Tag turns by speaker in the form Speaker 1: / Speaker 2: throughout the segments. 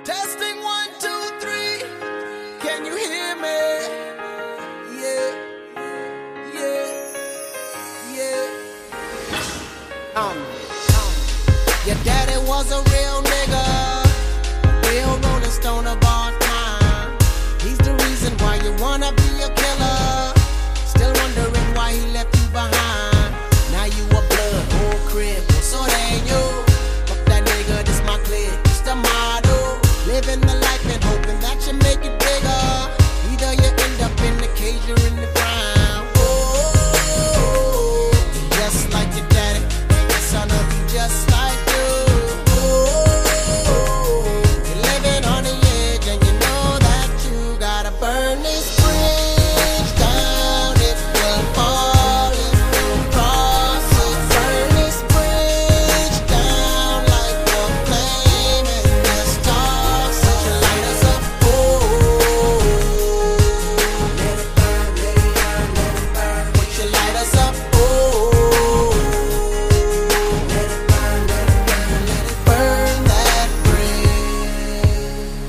Speaker 1: Testing 1, 2, 3. Can you hear me? Yeah, yeah, yeah. Your daddy was a real nigga, real rolling stone of all time. He's the reason why you wanna be a killer. Still wondering why he left you behind. Now you a blood, whole crib, so that ain't you. Fuck that nigga, this my clique, it's the motto. Living the life and hoping that you make it bigger. Either you end up in the cage or in the ground. Oh, just like your daddy, and your son will be just like you. Oh, you're living on the edge and you know that you gotta burn this bridge down. It will fall if you cross it. Burn this bridge down like a flame and just toss it. You light us up, oh. Let it burn, let it burn, let it burn. Would you light us up, oh. Let it burn, let it burn, let it burn that bridge.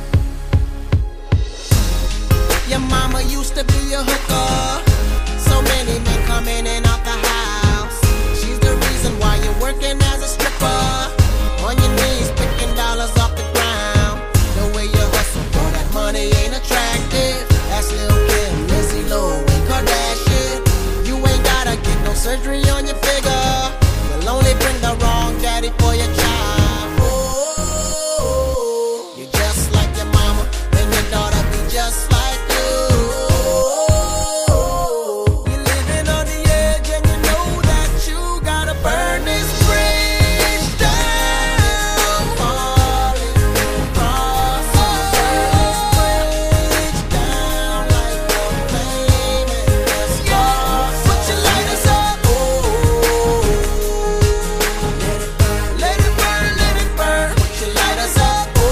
Speaker 1: Your mama used to be a hooker. So many men come in and out the house. She's the reason why you're working as a stripper. On your knees, picking dollars off the ground. The way you hustle for that money ain't attractive. That's Lil Kim, Lizzie Lowe, and Kardashian. You ain't gotta get no surgery on your figure. You'll only bring the wrong daddy for your child. Oh, you're just like your mama, and your daughter be just like you. You're living on the edge, and you know that you gotta burn this bridge down. Fall if you cross it. Burn this bridge down like a flame and just toss it. Would you light us up? Oh, let it burn, let it burn. Would you light us up? Oh,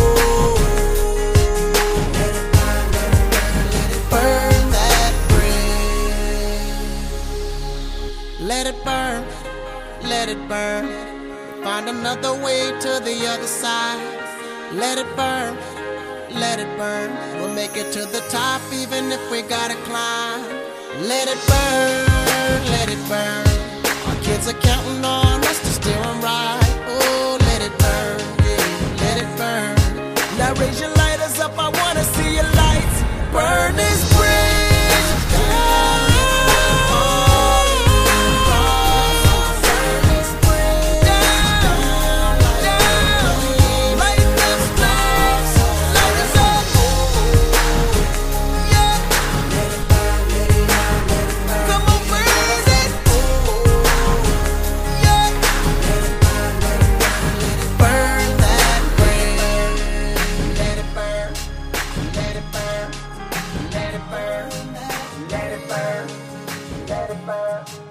Speaker 1: let it burn, let it burn, let it burn that bridge. Let it burn, let it burn. Find another way to the other side. Let it burn, let it burn. We'll make it to the top even if we gotta climb. Let it burn, let it burn. Our kids are counting on us to steer 'em right. Oh, let it burn, yeah, let it burn. Now raise your lighters up, I wanna see your lights. Burn this bridge down. Burn this bridge down like a flame. Light this flames, light us up. Yeah. Let it burn, let it burn, let it burn. Come on, burn it. Yeah. Let it burn, let it burn, let it burn that bridge. Let it burn, let it burn, let it burn, let it burn, let it burn.